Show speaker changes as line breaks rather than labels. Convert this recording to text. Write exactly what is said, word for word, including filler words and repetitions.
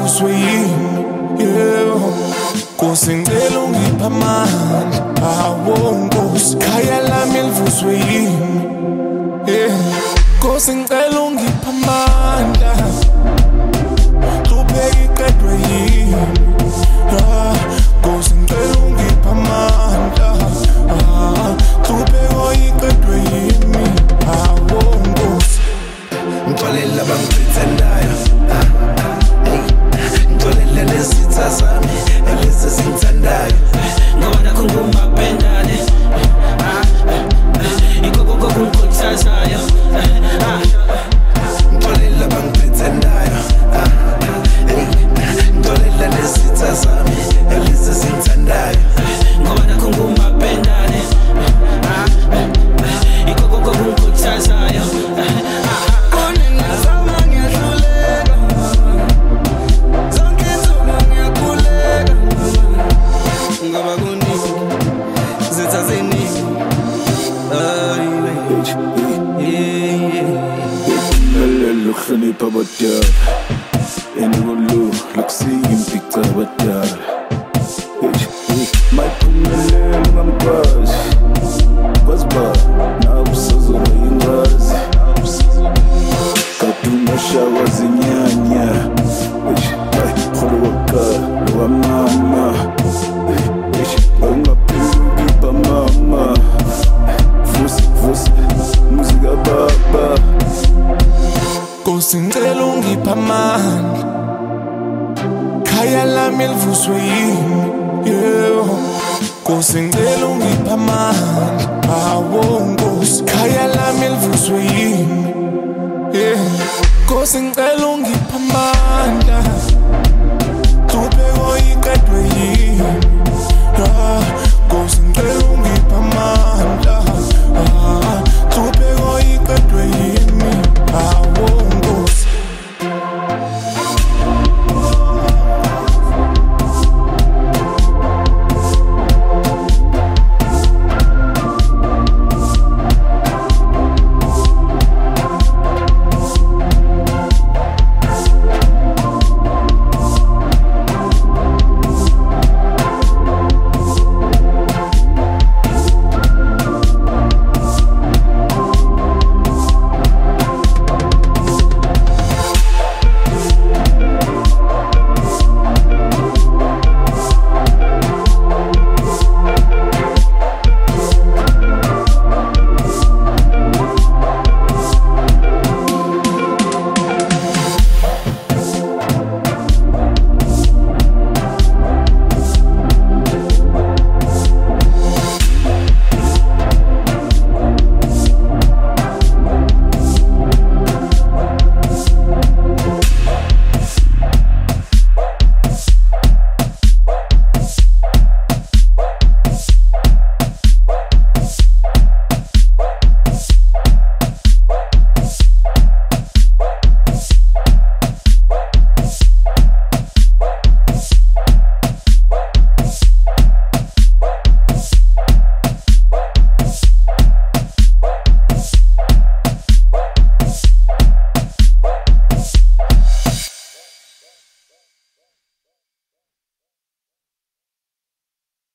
livuswe yini, yeah. Nkosi ngicela ungipha amandla, hawo Nkosi, khaya lami livuswe yini, yeah. Nkosi ngicela ungipha amandla, hlupheka iqedwe yini, ah. Nkosi ngicela ungipha amandla, ah. Hlupheka iqedwe yini, hawo Nkosi.
Ngixolela bangiphethendayo, ngixolela nezitha zami lezi zingithandayo, ngoba nakho ngumapendane ikokoko kungikhuthazayo. Ngixolela bangiphethendayo, ngixolela nezitha zami lezi zingithandayo, ngoba nakho ngumapendane ikokoko kungikhuthazayo. Ngoba kuningi zitha ziningi,
Lelo hlonipha abadala, enokulu lokusiyimpicca abadala. Mayiphumelelo ngamkwazi, kwazi ba nawe usazoba yingazi, kade ungashawa zinyanya, rholo wakala lowamama, ungaphenduki bamama, vusi vusi muzika baba.
Nkosi ngicela ungipha amandla, khaya lami livuswe yini, yeah. Nkosi ngicela ungipha amandla, hawo Nkosi, khaya lami livuswe yini, yeah. Nkosi ngicela ungipha amandla,